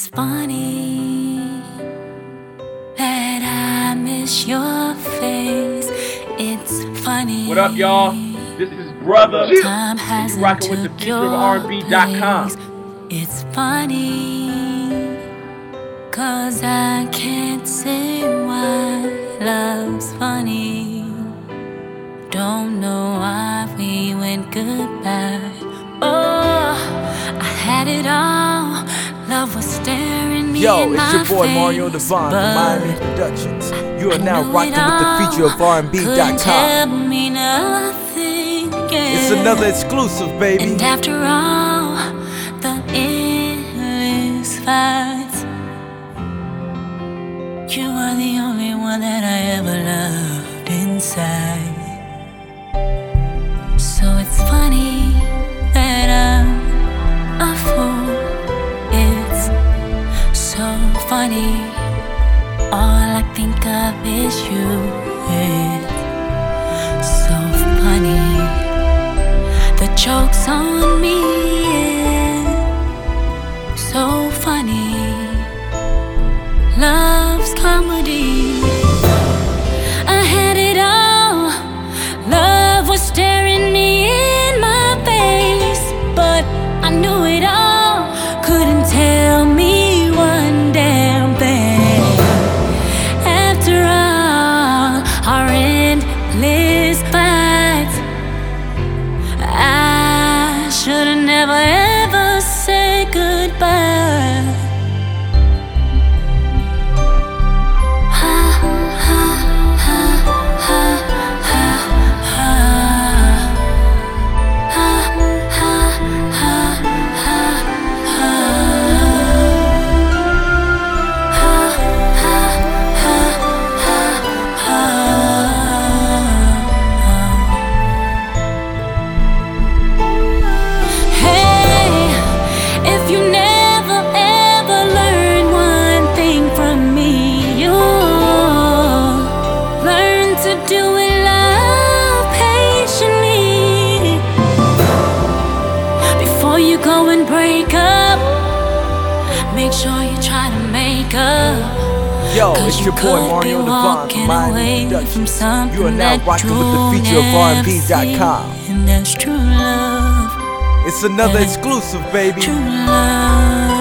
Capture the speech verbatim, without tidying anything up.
It's funny that I miss your face. It's funny. What up, y'all? This is Brother. Time and you rocking with the future of R and B dot com. It's funny, cause I can't say why love's funny. Don't know why we went goodbye. Oh, I had it all. Love was staring me Yo, in it's my your boy face, Mario Devon from Miami Productions. You are I now knew rocking it with the all. feature of R and B dot Couldn't tell com. me nothing, yeah. It's another exclusive, baby. And after all the endless fights, you are the only one that I ever loved inside. So it's funny that I'm a fool. It's so funny. All I think of is you. It's so funny. The joke's on me. Yeah. So funny. Love's comedy. I had it all. Love was staring me in my face, but I knew it all. Couldn't tell me one damn thing. After all our endless fights, I should've never ever said goodbye. Go and break up. Make sure you try to make up. Yo, it's your boy Mario Devon from Miami Productions. You are now rocking with the feature of R and B dot com. And that's true love. It's another exclusive, baby. True love.